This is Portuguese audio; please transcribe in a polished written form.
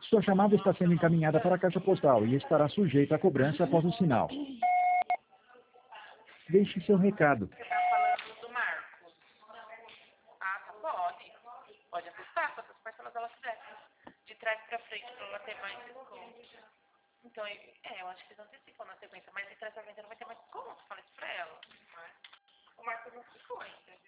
Sua chamada está sendo encaminhada para a caixa postal e estará sujeita a cobrança após o sinal. Deixe seu recado. Você tá falando do Marcos. Ah, tá, pode. Pode ajustar quantas parcelas ela quiser. De trás pra frente, pra ela ter mais desconto. Então, eu acho que eles antecipam na sequência, mas de trás pra frente ela vai ter mais desconto. Fala isso pra ela. O Marcos não ficou ainda.